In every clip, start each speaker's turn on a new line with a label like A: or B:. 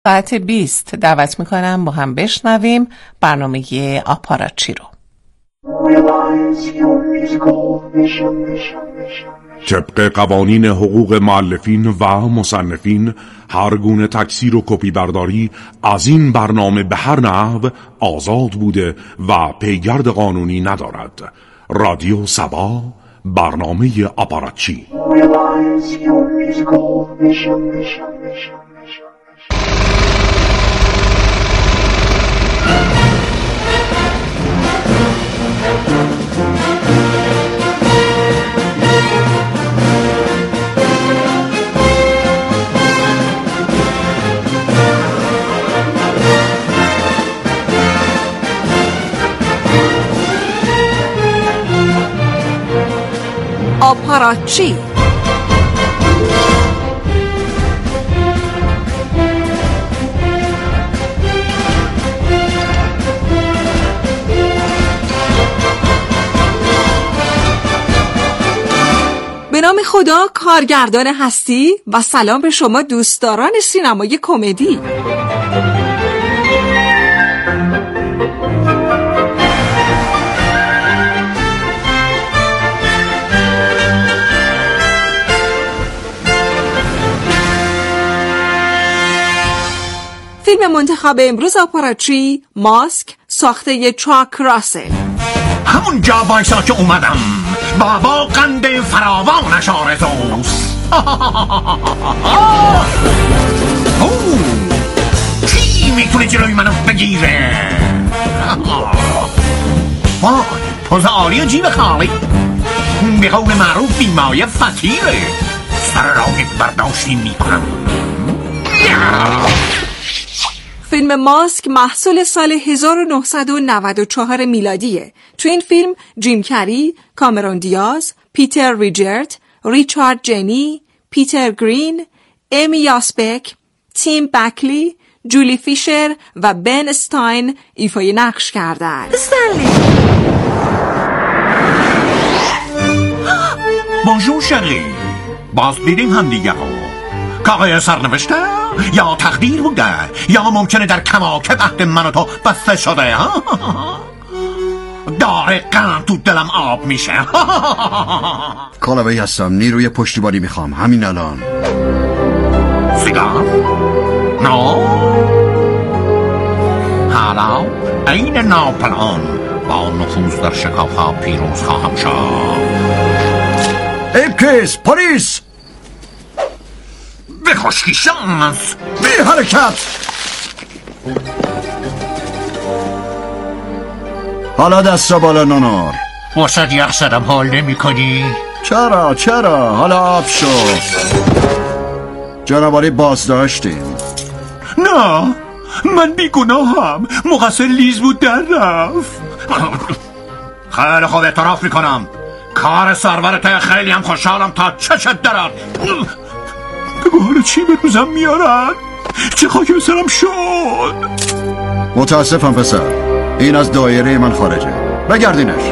A: ساعت 20 دعوت میکنم با هم بشنویم برنامه آپاراچی رو.
B: طبق قوانین حقوق مؤلفین و مصنفین، هر گونه تکثیر و کپی برداری از این برنامه به هر نحو آزاد بوده و پیگرد قانونی ندارد. رادیو سبا، برنامه آپاراچی.
C: آپاراچی. به نام خدا، کارگردان هستی و سلام به شما دوستداران سینمای کمدی. فیلم منتخب امروز آپاراچی، ماسک، ساخته چاک راسل.
D: همون جا بایسا که اومدم، بابا قند فراوانش آرزوست. کی میتونه جلوی منو بگیره؟ وای، پوز عالی و جیب خالی. به قول معروف بیمایه فتیره. سر راهی برداشتی میکنم.
C: فیلم ماسک محصول سال 1994 میلادیه. تو این فیلم جیم کری، کامرون دیاز، پیتر ریچارد، ریچارد جنی، پیتر گرین، امی یاسبک، تیم بکلی، جولی فیشر و بن استاین ایفای نقش کردن.
E: استنلی.
D: بونژور شری، باز دیدیم هم دیگه ها. کاغای سرنوشته یا تقدیر بوده یا ممکنه در کماکب عهد من و تو بسته شده. داره قند تو دلم آب میشه.
F: کالاوی هستم، نیروی پشتیبانی میخوام همین الان.
D: سیگار؟ نو؟ حالا این ناپلئون با نفوذ در شکافها پیروز خواهم شد.
F: اپکس، پلیس!
D: به خشکی شانس،
F: بی حرکت! حالا دست را بالا نونور.
D: واسه یخ زدم حال نمی کنی؟
F: چرا حالا آب شو. جنابالی بازداشتیم.
D: نه، من بیگناهم. مقصر لیز بود در رفت. خیلی خوب اعتراف میکنم. کار سرورته خیلی هم خوشحالم تا چشت درد. بگوهر چی به روزم میارن؟ چه خاکی به سرم شد.
F: متاسفم پسر، این از دایره من خارجه. بگردینش.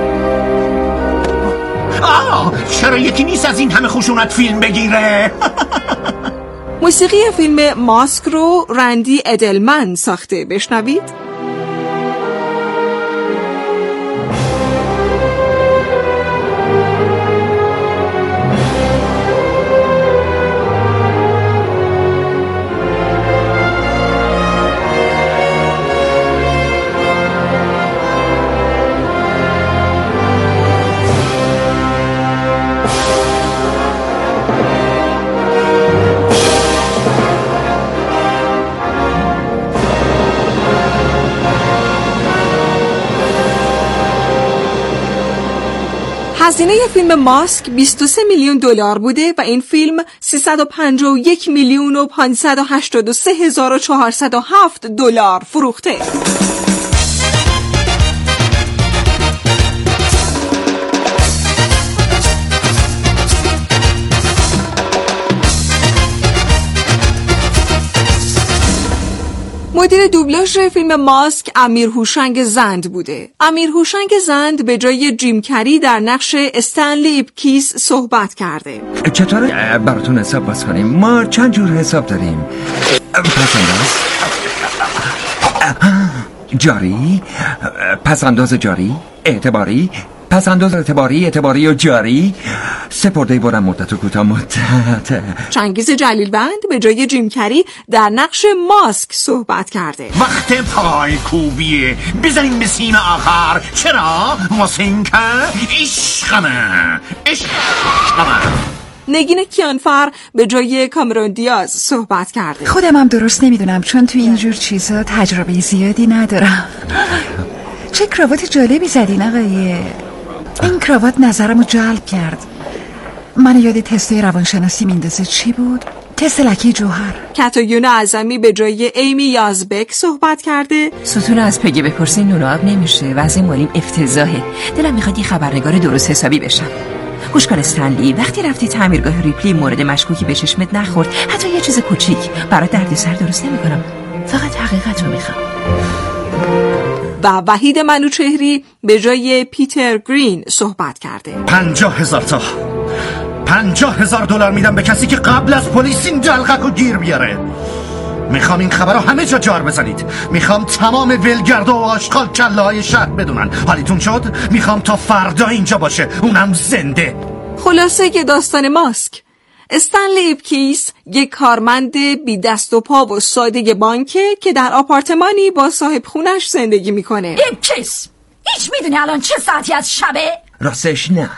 D: چرا یکی نیست از این همه خشونت فیلم بگیره؟
C: موسیقی فیلم ماسک رو رندی ادلمن ساخته. بشنوید. هزینه فیلم ماسک 23 میلیون دلار بوده و این فیلم 351 میلیون و 583 هزار و 407 دلار فروخته. مدیر دوبلاژ فیلم ماسک امیر هوشنگ زند بوده. امیر هوشنگ زند به جای جیم کری در نقش استنلی ایپکیس صحبت کرده.
E: چطوره براتون حساب باز کنیم؟ ما چند جور حساب داریم. جاری، پسنداز جاری، اعتباری، پسنداز اعتباری و جاری، سپرده بارم مدت و کوتاه مدت.
C: چنگیز جلیلوند به جای جیم کری در نقش ماسک صحبت کرده.
D: وقت پای کوبیه، بزنیم به سیم آخر. چرا؟ واسه این که عشقمه.
C: نگین کیانفر به جای کامرون دیاز صحبت کرده.
G: خودم هم درست نمیدونم چون تو اینجور چیزا تجربه زیادی ندارم. چه کراوات جالبی زدین آقای. این کراوات نظرمو جلب کرد. من یاد تستای روانشناسی میندازه. چی بود؟ تست لکی جوهر.
C: کتایون اعظمی به جای ایمی یازبک صحبت کرده.
H: ستون از پگی بپرسین نون آب نمیشه. وضع مالیم افتضاحه. دلم میخواد یه خبرنگار درست حسابی بشم. گوش کن استنلی، وقتی رفتی تعمیرگاه ریپلی مورد مشکوکی به چشمت نخورد، حتی یه چیز کوچیک برای دردسر درست نمی‌کنم. فقط حقیقت رو میخوام.
C: و وحید منوچهری به جای پیتر گرین صحبت کرده.
D: 50,000 تا 50,000 دلار میدم به کسی که قبل از پلیس این دلقک رو گیر بیاره. میخوام این خبر رو همه جا جار بزنید. میخوام تمام ولگرد و آشغال کله های شهر بدونن. حالیتون شد؟ میخوام تا فردا اینجا باشه، اونم زنده.
C: خلاصه که داستان ماسک. استنلی ایپکیس یک کارمند بی دست و پا و ساده بانکه که در آپارتمانی با صاحب خونش زندگی میکنه.
I: ایپکیس، هیچ میدونی الان چه ساعتی از شبه؟
E: راستش نه.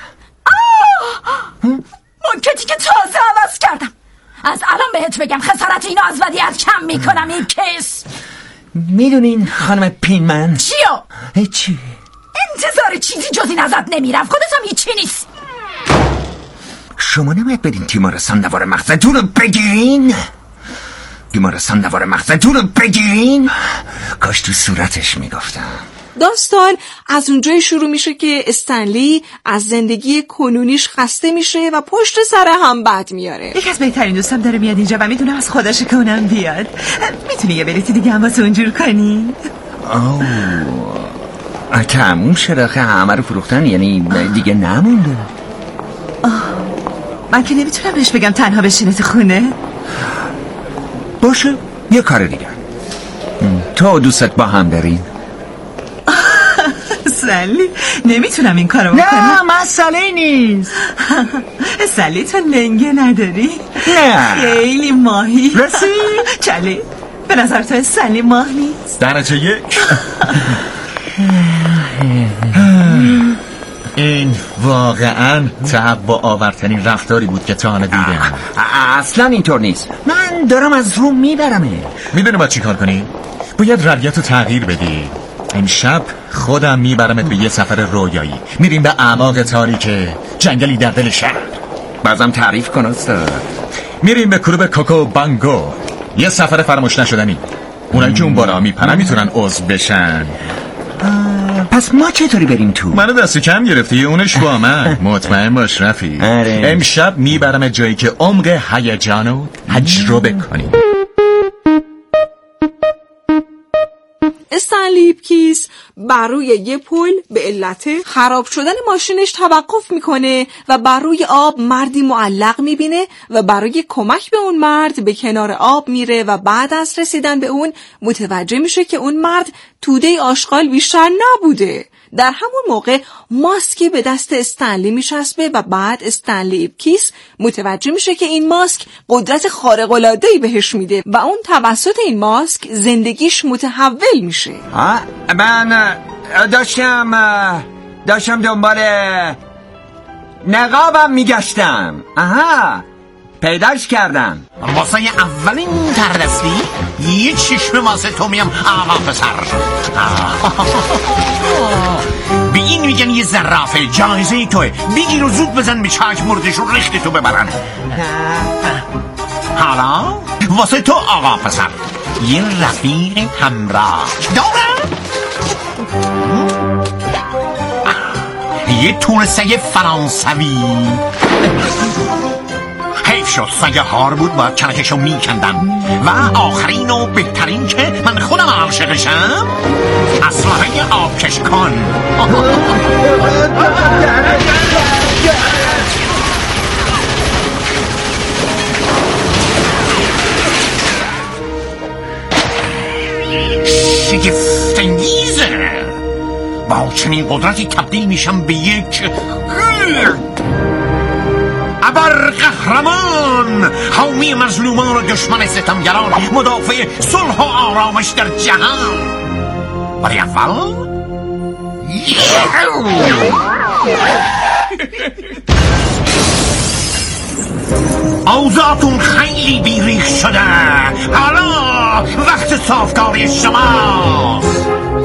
I: مانکتی که تازه عوض کردم. از الان بهت بگم خسارت اینو از ودیعت کم میکنم. ایپکیس،
E: میدونین خانم پینمن؟
I: چیو؟
E: هیچی.
I: انتظار چیزی جز این ازت نمیرم. خودت هم هیچی نیست.
E: شما نباید بدین تیمارستان نوار مغزتون رو بگیرین. تیمارستان نوار مغزتون رو بگیرین. کاش تو صورتش میگفتم.
C: داستان از اونجای شروع میشه که استنلی از زندگی کنونیش خسته میشه و پشت سر هم بد میاره.
H: یکی از بهترین دوستم داره میاد اینجا و میدونه از خودش که اونم بیاد. میتونی یه بلیتی دیگه هم واسه اونجور کنی؟
E: تموم شده. همه رو فروختن، یعنی دیگه نمونده.
H: من که نمیتونم بهش بگم تنها بشینه تو خونه.
E: باشه، یه کار دیگه. تو دوستت با هم دارین؟
H: سلی نمیتونم این کارو بکنم.
E: نه مسئله نیست.
H: سلی تو لنگه نداری؟
E: نه
H: خیلی ماهی.
E: رسی؟
H: چلی به نظر تو سلی ماه نیست؟
D: درجه 1. این واقعا تهوع آورترین رفتاری بود که تا حالا دیدم.
E: اصلا اینطور نیست. من دارم از رو میبرمه.
D: میدونی باید چی کار کنی؟ باید رویت رو تغییر بدی. امشب خودم میبرمت به یه سفر رویایی. میریم به اعماق تاریک جنگلی در دل شهر.
E: بازم تعریف کن استاد.
D: میریم به کلوب کوکو بانگو. یه سفر فراموش نشدنی. اونایی که اون بالا میپرن میتونن عضو بشن.
E: پس ما چطوری بریم تو؟
D: منو دست کم گرفتی، اونش با من. مطمئن باش رفی. امشب میبرم جایی که عمق هیجانو تجربه کنی.
C: استنلی ایپکیس بر روی یه پل به علت خراب شدن ماشینش توقف میکنه و بر روی آب مردی معلق میبینه و برای کمک به اون مرد به کنار آب میره و بعد از رسیدن به اون متوجه میشه که اون مرد توده آشغال بیشتر نبوده. در همون موقع ماسکی به دست استنلی میچسبه و بعد استنلی ایپکیس متوجه میشه که این ماسک قدرت خارق‌العاده‌ای بهش میده و اون توسط این ماسک زندگیش متحول میشه.
E: من داشتم دنبال نقابم میگشتم. پیداش کردم.
D: واسه اولین تردستی یه چشم واسه تو میم. آقا پسر به این میگن یه زرافه. جایزه توه. بگیر و زود بزن به چاک مردش رو ریخت تو ببرن. حالا واسه تو آقا پسر یه رفیق همراه دارم. یه تور سگ فرانسوی. حیف شد سگ هار بود، باید کنکشو میکندم. و آخرین و بهترین که من خود عاشقشم؟ اسلحه آبکش کن. شگفت‌انگیزه. با چنین قدرتی تبدیل میشم به یک ابرقهرمان، حامی مظلومان و دشمن ستمگران، مدافع صلح و آرامش در جهان. ولی اول اوضاعتون خیلی بیریخ شده. حالا وقت صافکاری شماست.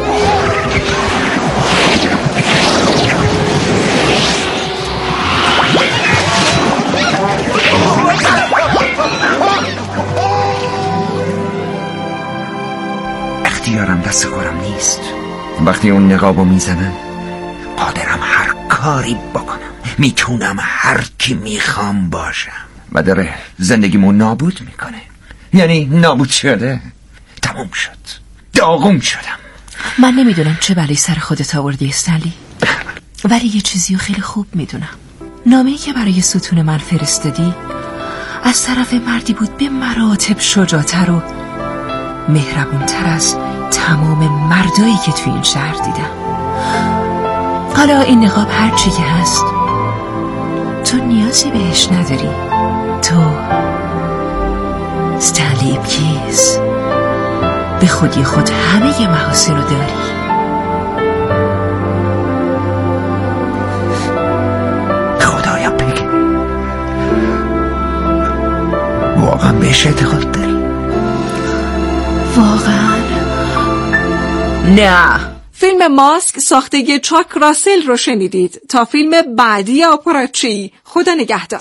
E: اختیارم دست کارم نیست. وقتی اون نقابو میزنن قادرم هر کاری بکنم، میتونم هر کی میخوام باشم و داره زندگیمو نابود میکنه. یعنی نابود شده، تموم شد، داغون شدم.
H: من نمیدونم چه بلایی سر خودت آوردی استنلی، ولی یه چیزیو خیلی خوب میدونم. نامه‌ای که برای ستون من فرستادی از طرف مردی بود به مراتب شجاع‌تر و مهربونتر از تمام مردایی که توی این شهر دیدم. حالا این نقاب هرچی که هست تو نیازی بهش نداری. تو استنلی ایبکیز به خودی خود همه محاسن رو داری.
E: خدایا بگه واقعا بهش اعتقاد داری؟
H: واقعا؟ نه.
C: فیلم ماسک ساختگی چاک راسل رو شنیدید. تا فیلم بعدی آپاراچی، خدا نگهدار.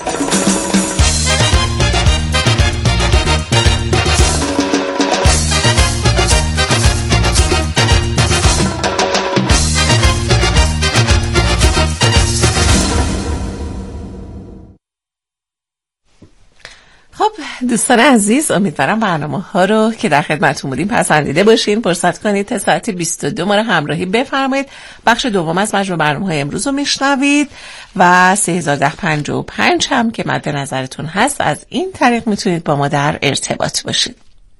A: خب دوستان عزیز، امیدوارم برنامه ها رو که در خدمتتون بودیم پسندیده باشین. فرصت کنید تا ساعت 22 ما رو همراهی بفرمایید. بخش دوم از مجموع برنامه‌های امروز رو میشنوید و 3055 هم که مد نظرتون هست. از این طریق میتونید با ما در ارتباط باشید.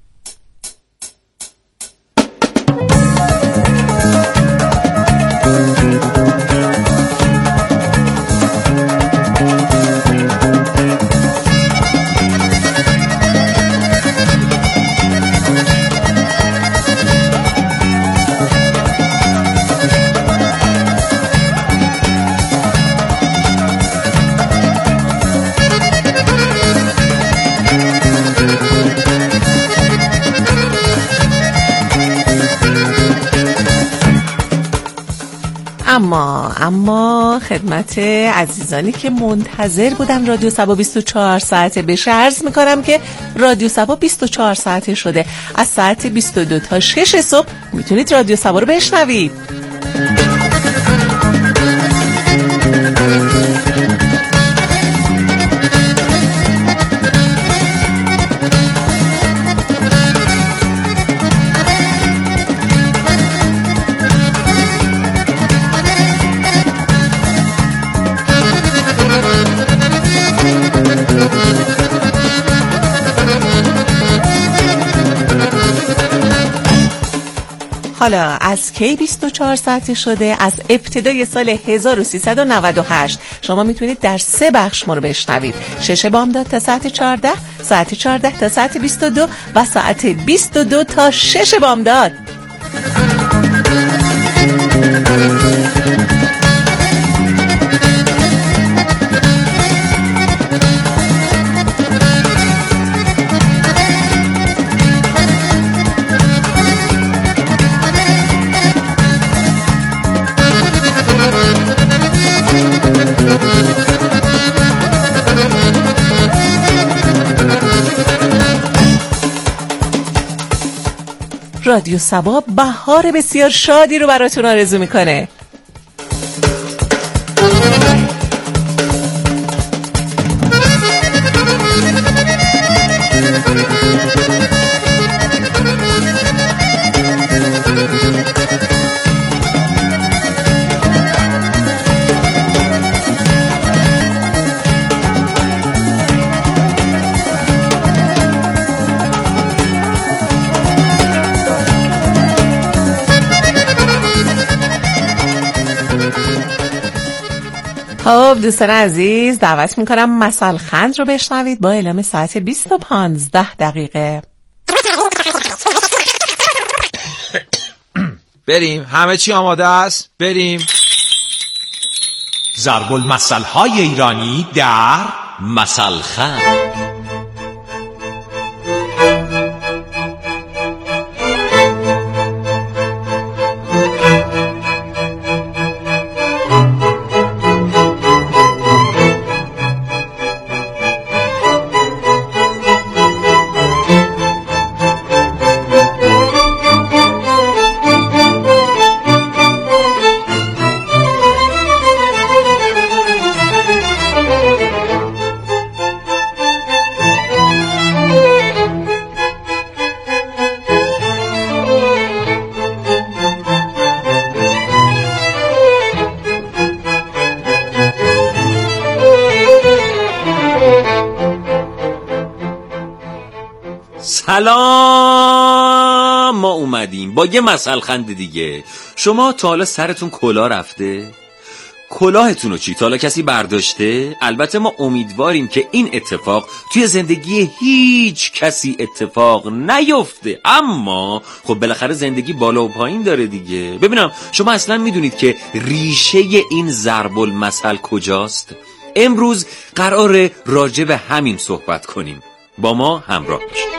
A: اما خدمت عزیزانی که منتظر بودن رادیو سبا 24 ساعته بشه عرض میکنم که رادیو سبا 24 ساعته شده. از ساعت 22 تا 6 صبح میتونید رادیو سبا رو بشنوید. حالا از کی 24 ساعته شده؟ از ابتدای سال 1398 شما میتونید در 3 بخش ما رو بشنوید. 6 بامداد تا ساعت 14، ساعت 14 تا ساعت 22 و ساعت 22 تا 6 بامداد. رادیو سبا بهار بسیار شادی رو براتون آرزو میکنه. خب دوستان عزیز، دعوت میکنم مثل خند رو بشنوید با اعلام ساعت 20:15.
J: بریم، همه چی آماده است؟ بریم.
K: ضرب المثل‌های ایرانی در مثل خند. سلام، ما اومدیم با یه مثل خند دیگه. شما تا حالا سرتون کلاه رفته؟ کلاهتون رو چی؟ تا حالا کسی برداشته؟ البته ما امیدواریم که این اتفاق توی زندگی هیچ کسی اتفاق نیفته، اما خب بالاخره زندگی بالا و پایین داره دیگه. ببینم شما اصلا میدونید که ریشه این ضرب المثل کجاست؟ امروز قراره راجع به همین صحبت کنیم. با ما همراه باشید.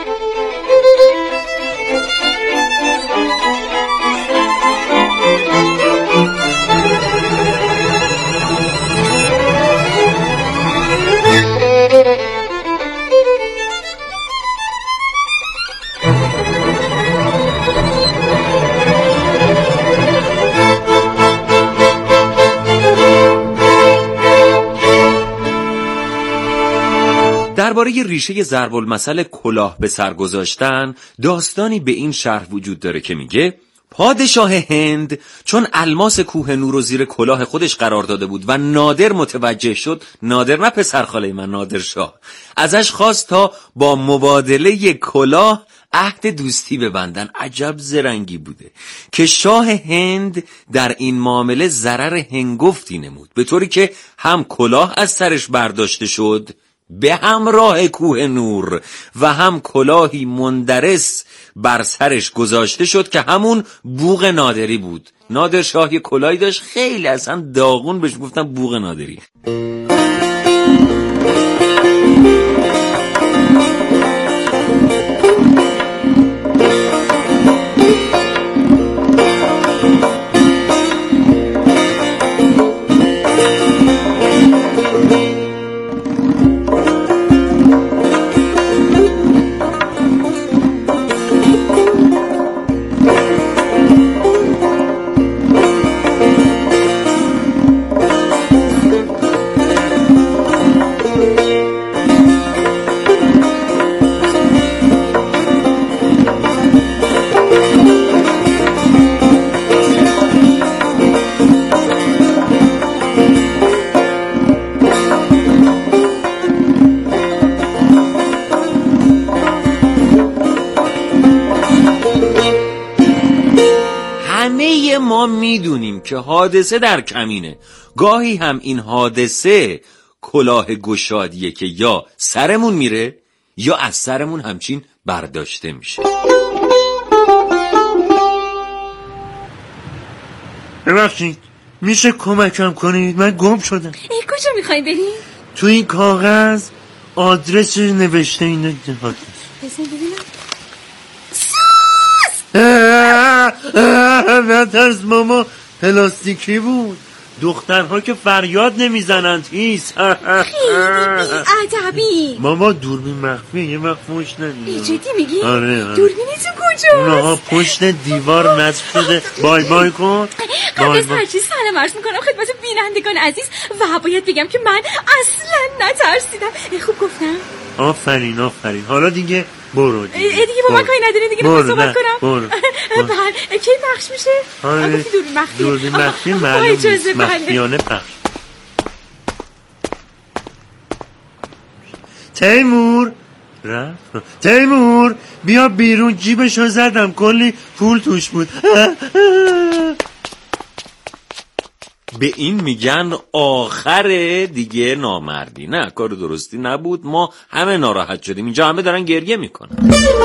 K: درباره ریشه ضرب المثل کلاه به سر گذاشتن داستانی به این شرح وجود داره که میگه پادشاه هند چون الماس کوه نور رو زیر کلاه خودش قرار داده بود و نادر متوجه شد، نادر نه پسرخاله من، نادر شاه، ازش خواست تا با مبادله کلاه عهد دوستی ببندن. عجب زرنگی بوده که شاه هند در این معامله ضرر هنگفتی نمود، به طوری که هم کلاه از سرش برداشته شد به همراه کوه نور و هم کلاهی مندرس بر سرش گذاشته شد که همون بوق نادری بود. نادر شاه یه کلاهی داشت خیلی اصلا داغون، بهش گفتن بوق نادری. ما میدونیم که حادثه در کمینه. گاهی هم این حادثه کلاه گشادیه که یا سرمون میره یا از سرمون همچین برداشته میشه.
L: ببخشید میشه کمکم کنید؟ من گم شدم.
I: کجا میخوایی بریم؟
L: تو این کاغذ آدرس نوشته اینو دهات.
I: بزن ببینم.
L: نترس ماما، پلاستیکی بود. دخترها که فریاد نمیزنند هیس.
I: ادبی
L: ماما دوربین مخفیه، یه وقت فوش ندید.
I: جدی میگی؟
L: آره.
I: دوربینتون کجاست؟
L: اونها پشت دیوار نصب شده. بای بای کن.
I: قبل از هر چیز سلام عرض میکنم خدمت بینندگان عزیز و باید بگم که من اصلا نترسیدم. خوب گفتم؟
L: آفرین. حالا دیگه برو دیگه
I: با من کاری نداری دیگه. من صحبت کنم.
L: برو.
I: کی پخش میشه؟
L: آره دوربین مخفی معلوم مخفیانه پخش. تیمور بیا بیرون، جیبشو زدم کلی پول توش بود.
K: به این میگن آخر دیگه نامردی. نه، کار درستی نبود، ما همه ناراحت شدیم، اینجا همه دارن گریه میکنن.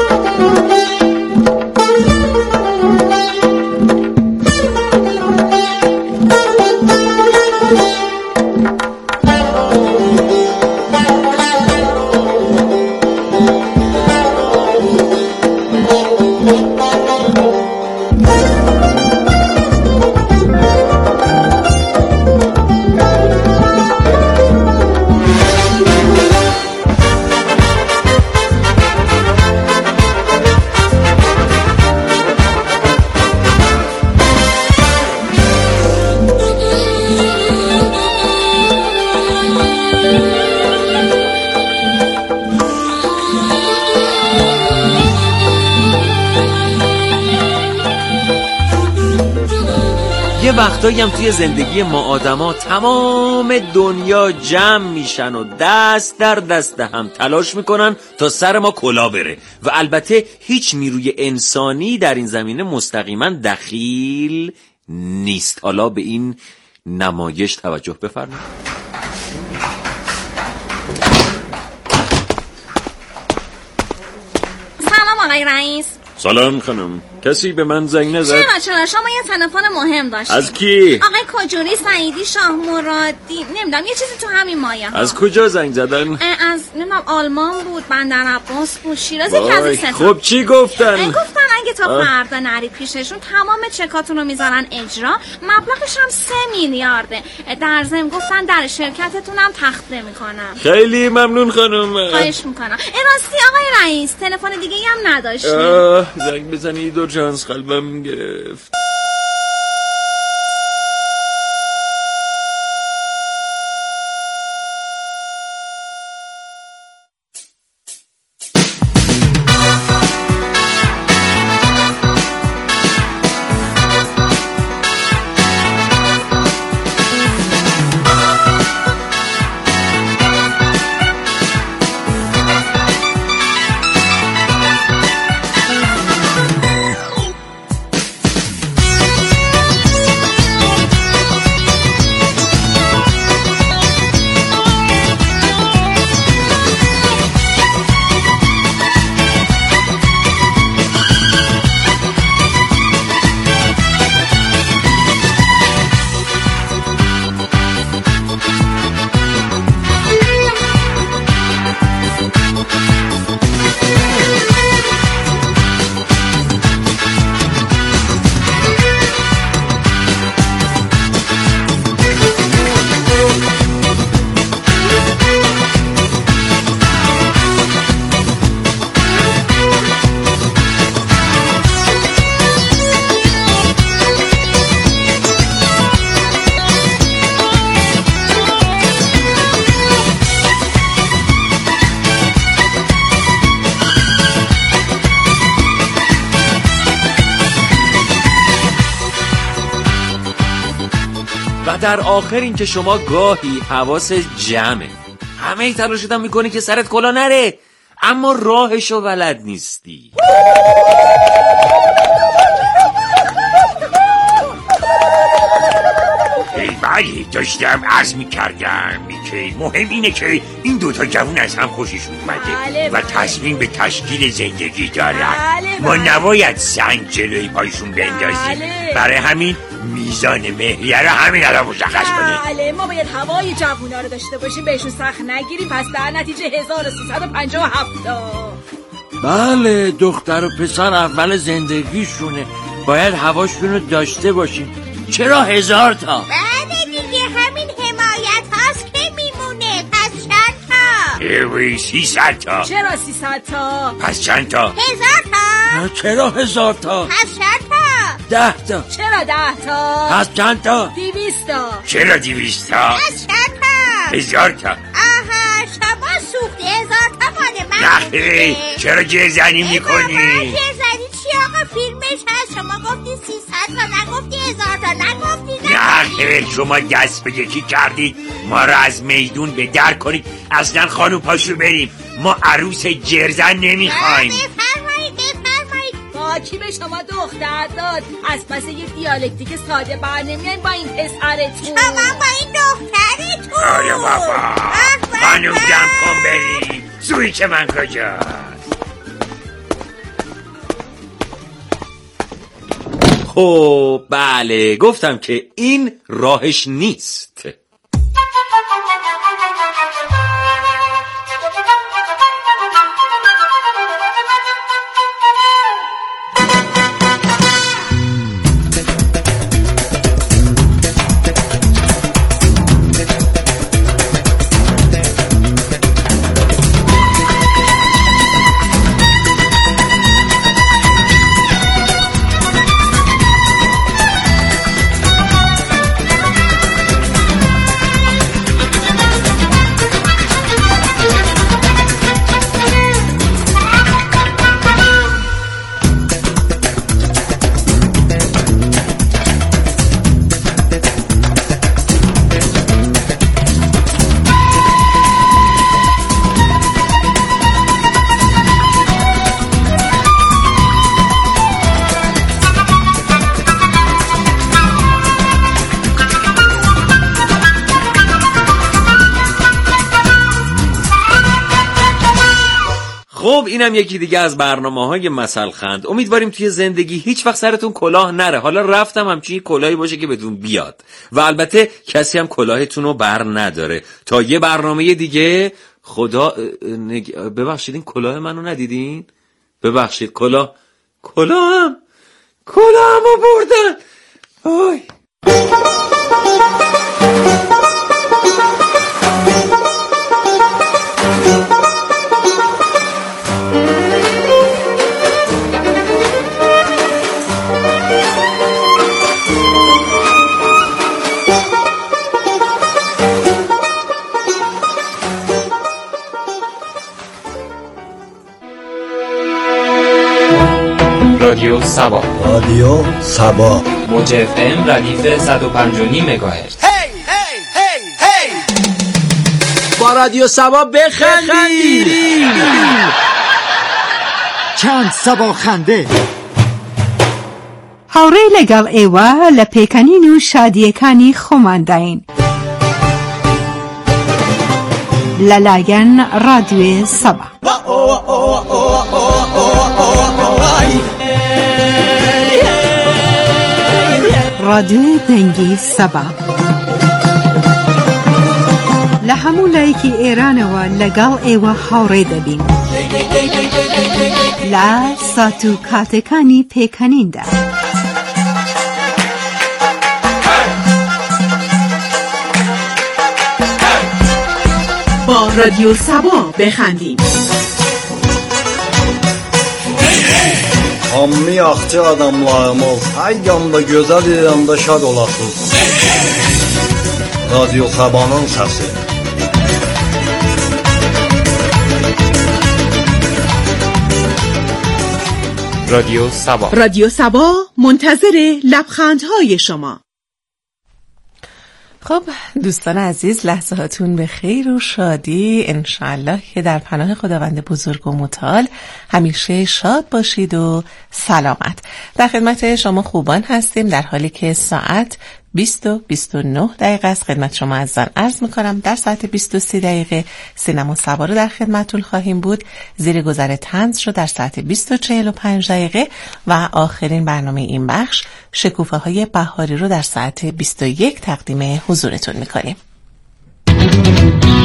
K: یه وقتایی هم توی زندگی ما آدما تمام دنیا جمع میشن و دست در دست هم تلاش میکنن تا سر ما کلا بره و البته هیچ نیروی انسانی در این زمینه مستقیما دخیل نیست. حالا به این نمایش توجه بفرمایید.
I: سلام آقای رئیس.
K: سلام خانم، کسی به من زنگ نزد؟
I: چرا شما یه تلفن مهم داشتید.
K: از کی؟
I: آقای کجوری، سعیدی، شاه مرادی، نمیدونم یه چیزی تو همین مایه ها.
K: از کجا زنگ زدن؟
I: از نمیدونم آلمان بود، بندر عباس بود، شیراز، یکی از این ستا.
K: خب چی گفتن؟
I: گفتن اگه تا فردا نرید پیششون تمام چکاتون رو میذارن اجرا، مبلغش هم 3 میلیارده. در ضمن گفتن در شرکتتون هم تخته میکنن.
K: خیلی ممنون خانم.
I: خواهش میکنم. راستی آقای رئیس تلفن دیگه هم نداشتیم؟
K: زنگ بزنید و جانس قلبم گرفت. در آخر این که شما گاهی حواس جمعه، همه تلاشت هم میکنی که سرت کلا نره، اما راهشو بلد نیستی.
E: بله داشتم عرض میکردم که مهم اینه که این دوتا جوون از هم خوشش اومده و تصمیم به تشکیل زندگی دارن. ما نباید سنگ جلوی پایشون بندازیم، برای همین میزان مهریه رو همین الان مشخص کنیم.
M: ما باید هوای جوونا رو داشته باشیم، بهشون سخت نگیریم، پس در نتیجه 1357 تا.
L: بله دختر و پسر اول زندگیشونه، باید هواشون رو داشته باشیم. چرا 1000 تا؟
M: بله دیگه همین حمایت هاست که میمونه. پس چند تا؟
E: 300 تا.
M: چرا 300 تا؟
E: پس چند تا؟
M: 1000 تا.
L: چرا 1000 تا؟
M: پس چند تا؟
L: 10 تا.
M: چرا 10 تا؟
L: پس چند تا؟
M: 200 تا.
E: چرا 200 تا؟
M: پس چند تا؟
E: 1000 تا.
M: آها شما سوختی 1000 تا مال من.
E: نه چرا جرزنی میکنی؟
M: جرزنی چی آقا؟ فیلمش هست، شما گفتی 300 تا نگفتی 1000 تا نگفتی.
E: نه شما دست به یکی کردید ما رو از میدون به در کنید. اصلا خانوم پاشو بریم، ما عروس جرزن نمیخوایم.
M: بفرمایید. کی به شما دختر داد؟ از پس یه دیالکتیک ساده بر نمیاین با این پسرتون.
N: شما با این دخترتون.
L: آره بابا خانوم دم کن بریم. سویچ من کجاست؟
K: خب بله گفتم که این راهش نیست. خب اینم یکی دیگه از برنامه‌های مثل خند. امیدواریم توی زندگی هیچ وقت سرتون کلاه نره. حالا رفتم همچین کلاهی باشه که بهتون بیاد و البته کسی هم کلاهتون رو بر نداره. تا یه برنامه دیگه خدا ببخشید این کلاه منو ندیدین؟ ببخشید کلاهم بردن. آی
O: رادیو سبا موج FM ردیف 105.9 مگاهرتز.
L: با رادیو سبا بخندید.
P: چند سبا خنده
C: هاوڕێی لەگەڵ ئێوە لە پێکەنین و شادیەکانی خۆمانداین لەلایەن ڕادیۆی سەبا. ڕادیۆی دەنگی سەبا لە هەموو لایەکی ئێرانەوە لەگەڵ ئێوە هاوڕێ دەبین لە سات و کاتەکانی پێکەنیندا. با رادیو سبا بخندیم.
Q: Hammi axçı adamlarımız, hər yanda gözəl, yanda şad olasınız. Radyo Sabah'nın səsi.
O: رادیو
C: سبا منتظر لبخندهای شما.
A: خب دوستان عزیز لحظه هاتون به خیر و شادی انشالله که در پناه خداوند بزرگ و متعال همیشه شاد باشید و سلامت. در خدمت شما خوبان هستیم در حالی که ساعت 20:29 است. خدمت شما عزیزان عرض میکنم در ساعت 23 سینما سبا رو در خدمتون خواهیم بود. زیر گذر طنز رو در ساعت 20:45 و آخرین برنامه این بخش شکوفه های بهاری رو در ساعت 21 تقدیم حضورتون میکنیم.